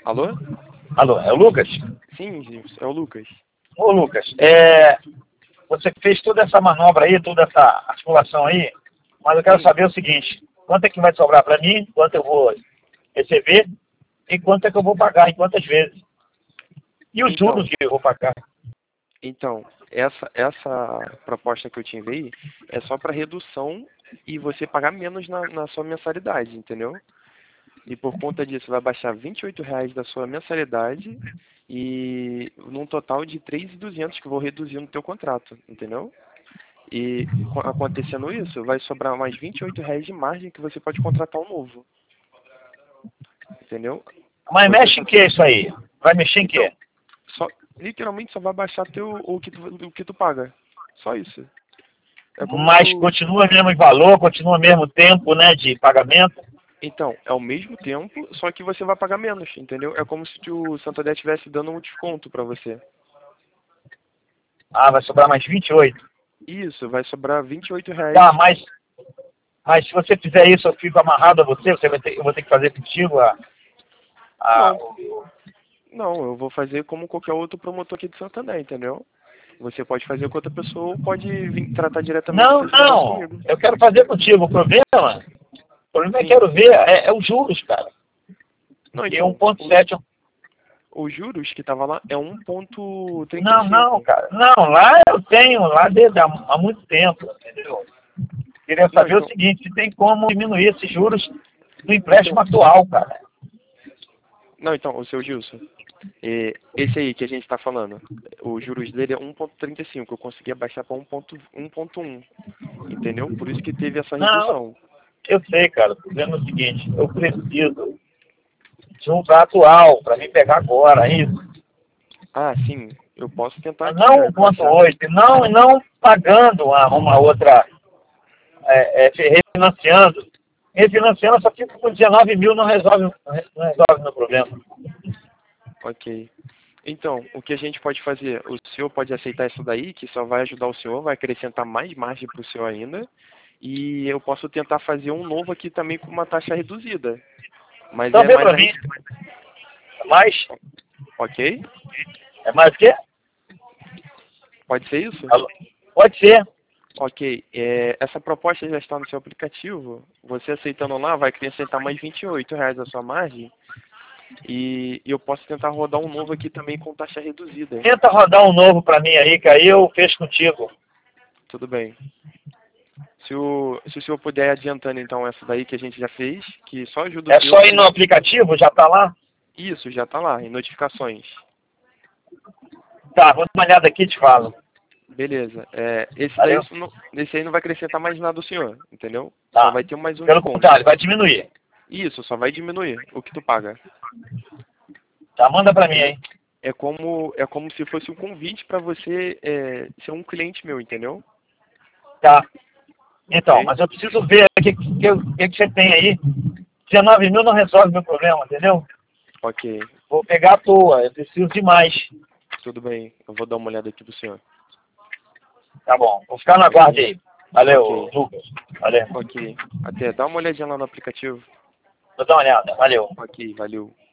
Alô? Alô, é o Lucas? Sim, Gilson, é o Lucas. Ô, Lucas, você fez toda essa manobra aí, toda essa articulação aí, mas eu quero Sim. saber o seguinte: quanto é que vai sobrar para mim, quanto eu vou receber e quanto é que eu vou pagar, em quantas vezes? E os Então, juros que eu vou pagar? então, essa proposta que eu te enviei é só para redução e você pagar menos na sua mensalidade, entendeu? E por conta disso vai baixar R$ 28 da sua mensalidade e num total de 3.200 que eu vou reduzir no teu contrato, entendeu? E acontecendo isso, vai sobrar mais R$ 28 de margem que você pode contratar um novo, entendeu? Mas Você mexe só, em que isso aí? Vai mexer em então, quê? só literalmente só vai baixar o que tu paga. Só isso. É como se Mas tu. continua o mesmo valor, continua o mesmo tempo, né, de pagamento? Então, é o mesmo tempo, só que você vai pagar menos, entendeu? É como se o Santander estivesse dando um desconto para você. Ah, vai sobrar mais 28. Isso, vai sobrar R$ 28. Tá, mas se você fizer isso, eu fico amarrado a você, eu vou ter que fazer contigo a, Não, não, eu vou fazer como qualquer outro promotor aqui de Santander, entendeu? Você pode fazer com outra pessoa ou pode vir tratar diretamente Não, esse negócio não. comigo. Eu quero fazer contigo. O problema é que eu Sim. quero ver é os juros, cara. Não, E então, 1,7. os juros que tava lá é um ponto trinta e Não, não, cinco. cara. Não, lá eu tenho, lá desde há muito tempo, entendeu? Queria Não, saber o então, seguinte, se tem como diminuir esses juros do então, empréstimo atual, cara. não, então, o seu Gilson, esse aí que a gente está falando, os juros dele é 1,35. Eu consegui abaixar para 1,1, entendeu? Por isso que teve essa Não, redução. eu sei, cara. O problema é o seguinte, eu preciso de um atual para me pegar agora, é isso. Ah, sim, eu posso tentar Mas aqui, não ó, baixar. 1,8, não pagando uma outra, refinanciando. Refinanciando só fica com 19 mil, não resolve meu problema. Ok. Então, o que a gente pode fazer? O senhor pode aceitar isso daí, que só vai ajudar o senhor, vai acrescentar mais margem para o senhor ainda. E eu posso tentar fazer um novo aqui também com uma taxa reduzida. Mas Então é vê mais para mim, arriscado. mais, Ok? é mais o quê? Pode ser isso? Alô? Pode ser. Ok. Essa proposta já está no seu aplicativo. Você aceitando lá vai acrescentar mais R$ 28 a sua margem. E eu posso tentar rodar um novo aqui também com taxa reduzida. Tenta rodar um novo para mim aí, que aí eu fecho contigo. Tudo bem. Se o senhor puder ir adiantando então essa daí que a gente já fez, que só ajuda o É senhor só ir para no aplicativo, já tá lá? isso, já está lá, em notificações. Tá, vou dar uma olhada aqui e te falo. Beleza. Valeu? Esse aí não vai acrescentar mais nada ao senhor, entendeu? Só Tá. vai ter mais um Pelo desconto. contrário, vai diminuir. Isso, só vai diminuir o que tu paga. Tá, manda para mim Entendeu? aí. É como se fosse um convite para você ser um cliente meu, entendeu? Tá. Então, Ok? mas eu preciso ver o que você tem aí. 19 mil não resolve meu problema, entendeu? Ok. Vou pegar à toa, eu preciso de mais. Tudo bem. Eu vou dar uma olhada aqui pro senhor. Tá bom, vou ficar na guarda Ok. aí. Valeu, Ok. Lucas. Valeu. Ok. Até. Dá uma olhadinha lá no aplicativo. Vou dar uma olhada. Valeu. Ok, valeu.